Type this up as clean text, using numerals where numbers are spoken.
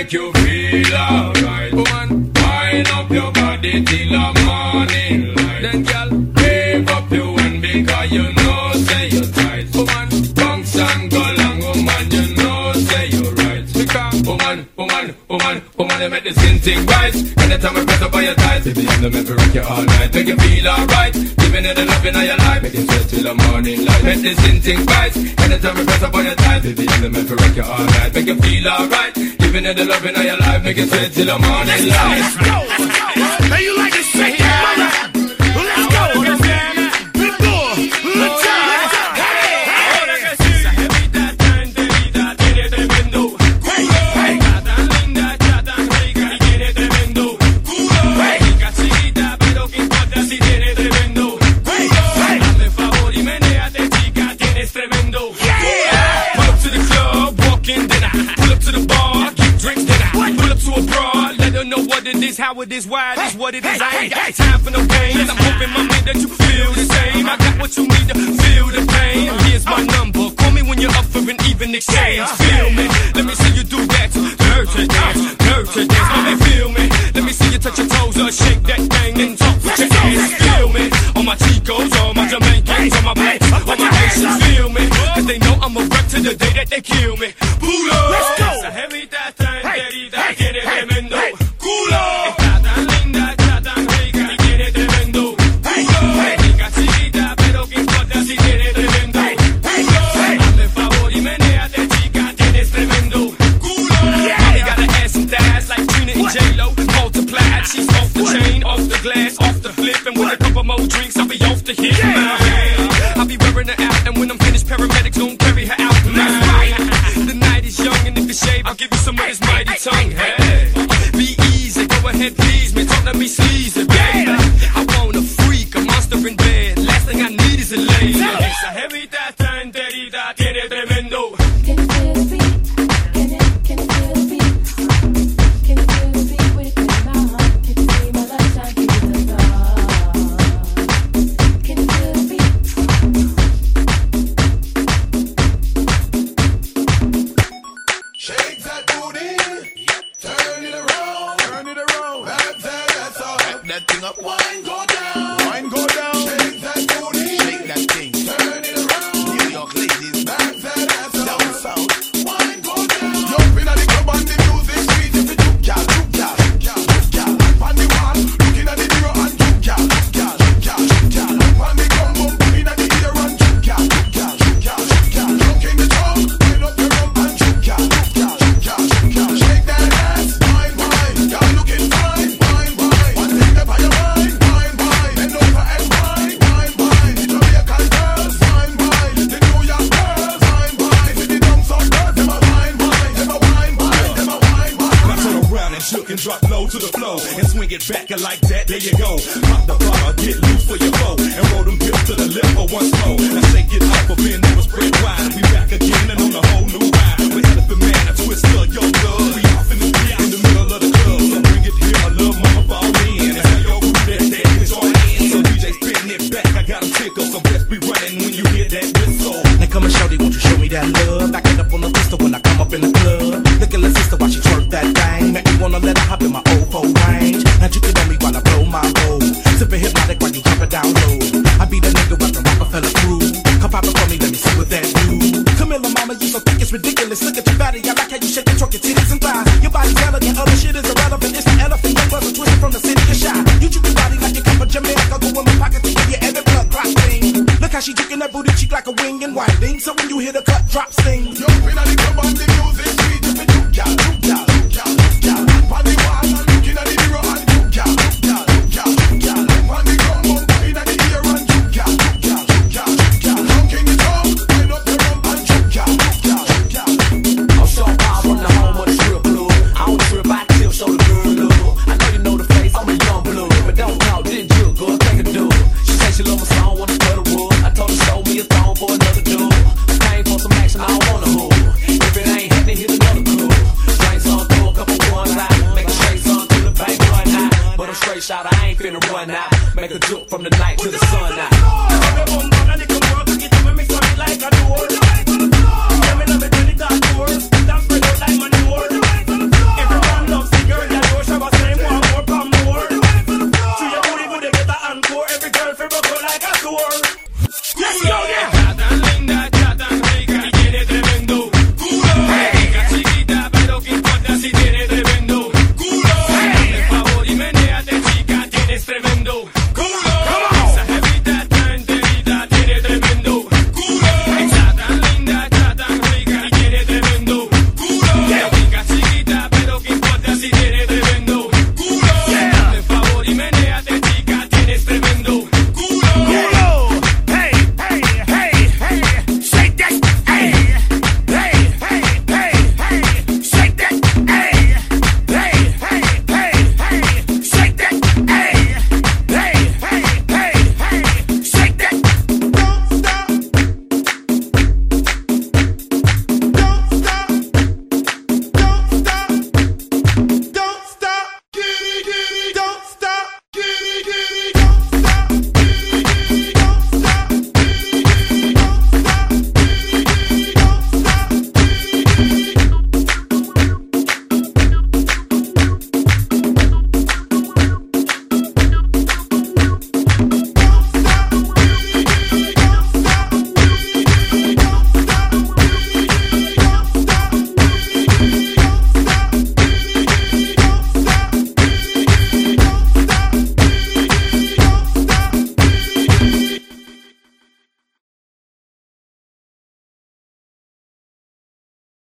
make you feel alright. Woman, wind up your body till the morning light. Then girl, wave up your one because you know say you're tight. Woman, bounce and go long, woman, you know say you're right. Because woman, you make the skin thing right. Anytime I press up on your thighs, baby, I'm the man for rock you all night. Make you feel alright, giving you the loving of your life. Make it sweat till the morning light. Make the skin thing right. Anytime I press up on your thighs, baby, I'm the man for rock you all night. Make you feel alright, giving you the loving of your life. Make it sweat till the morning light. Let's go. Now you like to say it, let's go. How it is, why it is, what it is. I ain't got time for no games. I'm hoping, mommy, that you feel the same. I got what you need to feel the pain. Here's my number. Call me when you're up for an even exchange. Feel me. Let me see you do that. Nurture dance. Mommy, feel me. Let me see you touch your toes or shake that thing and talk with your ass. Feel me. All my Chicos, all my Jamaicans, all my blacks, all my Haitians. Feel me. Cause they know I'm a wreck to the day that they kill me. Pulo. Let's go. Drinks, I'll be off the hit. I'll be wearing her out, and when I'm finished, paramedics gon' carry her out. That's right. The night is young, and if you shave, I'll give you some of this mighty tongue. Hey, be easy, go ahead, please me. Don't let me sleaze it, baby. I want a freak, a monster in bed. Last thing I need is a lady. Esa jevita está enterita, tiene tremendo. Can you feel the beat? Can you feel the beat? Can you feel the beat with my heart? Can you see my love shine through the dark? Wine go down, shake that booty, shake that thing, turn it around. New York ladies, back that ass up, down south. Wine go down, jump in at the club and the music sweet. If you juke ya, on the wall, looking at the mirror and juke ya, on the drum bum, in at the ear and juke ya, looking the drum, wind up your rump and juke ya, shake that ass, wine, y'all looking fine, one thing that by your mind. Drop low to the flow and swing it back and like that, there you go. Pop the bottle, get loose for your foe and roll them hips to the lip for once more. Now shake it up for being never spread wide. We back again and on a whole new ride. With Elephant Man, a twist of your blood. We off in the beat in the middle of the club. So bring it here, my love, mama, fall in. And tell your crew that is on in. So DJ spin it back, I got them tickled. So best be running when you hear that whistle. Now come and shorty, won't you show me that love? Back it up on the pistol when I come up in the club. Look at the sister while she twerk that thing. Make me wanna let her hop in my old phone range. Now you can on me while I blow my bowl. Sippin' hypnotic while you drop it down low. I be the nigga with the Rockefeller crew. Come pop it for me, let me see what that do. Camilla, mama, you so thick it's ridiculous. Look at your body, I like how you shake and twerk your titties and thighs. Your body's elegant, other shit is irrelevant. It's the elephant, young brother twisted from the city of Shy. You juke your body like you come from Jamaica. Go in my pocket to give you every blood clot thing. Look how she juking that booty cheek like a wing and whiting. So when you hear the cut drop sing, jump in at the club and the music sweet. If you juke ya, on the wall and looking at the mirror and juke ya, on the drum bum, in at the ear and juke ya, looking it up, wind up your rump and juke ya. I'm so wild on the home of the strip blue. I don't trip, I tip, so the girl look. I know you know the face, I'm a young blue, but don't talk, did you go take a do? She say she love my song, wanna spread the wood. I told her show me a thong for another dude. I came for some action, I don't wanna move. If it ain't happening, hit another crew. Drink some, throw a couple ones out, make a straight song to the bank run out. But I'm straight shot, I ain't finna run out. Make a juke from the night to the sun out.